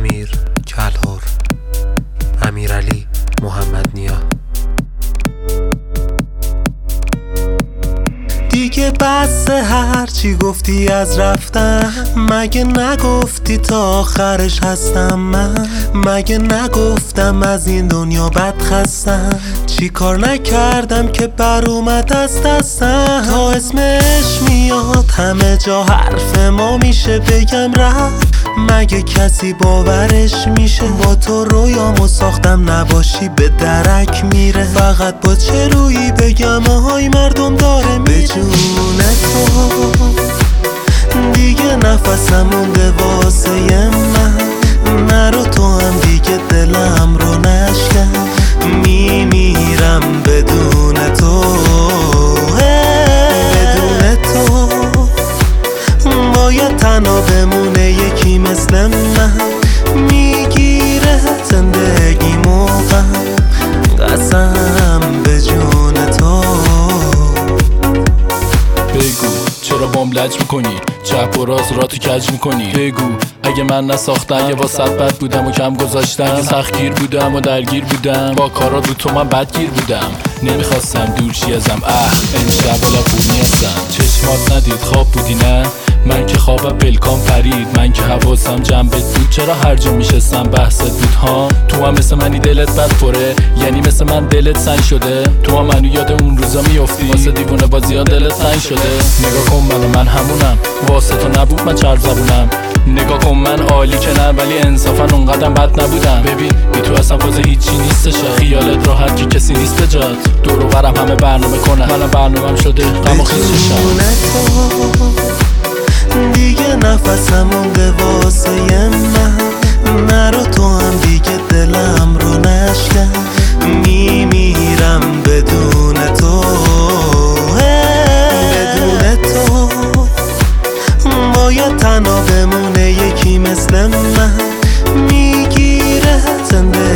امیر کلهر، امیرعلی محمد نیا. دیگه بس هرچی گفتی از رفتن، مگه نگفتی تا آخرش هستم من؟ مگه نگفتم از این دنیا بد خستم؟ چی کار نکردم که بر اومد از دستم؟ تا اسمش میاد همه جا حرف ما میشه بگم رفت، مگه کسی باورش میشه؟ با تو رویامو ساختم نباشی به درک میره. فقط با چه رویی بگم آهای مردم داره میره؟ جون تو دیگه نفسم مونده واسه من، نرو تو هم دیگه دلم رو نشکن، میمیرم بدون تو، بدون تو باید تنها بمونه یکی مثل من، میگیره زندگی موقع قسم به جون تو. بگو چرا بام لج میکنی؟ چپ و راست را تو کج میکنی؟ بگو اگه من نساختم، اگه واسط بد بودم و کم گذاشتم، اگه سختگیر بودم و درگیر بودم، با کارا رو تو من بدگیر بودم، نمیخواستم دور چی ازم. امشب بالا پول نیستم، چشمات ندید خواب بودی نه؟ من که خوابم بلکام پرید، من که حواسم جنبت بود، چرا هر جا میشستم بحثت بود ها؟ تو هم مثل منی دلت بد پره، یعنی مثل من دلت سنگ شده؟ تو هم منو یاد اون روزا میافتی واسه دیوونه بازی ها دلت تنگ شده؟ نگاه کن من همونم، واسه تو نبود من چرب زبونم، نگاه کن من عالی که نه ولی انصافا اونقدرم بد نبودم. ببین بی تو اصلا فاز هیچی نیستش، خیالت راحت که کسی نیست به جات، دور و برم همه برنامه کنن، منم برنامه‌ام شده غم و خیزشم. دیگه نفسم مونده واسه من، نرو تو هم دیگه دلم رو نشکن، میمیرم بدون تو، بدون تو باید تنها بمونه یکی مثل من، میگیره زنده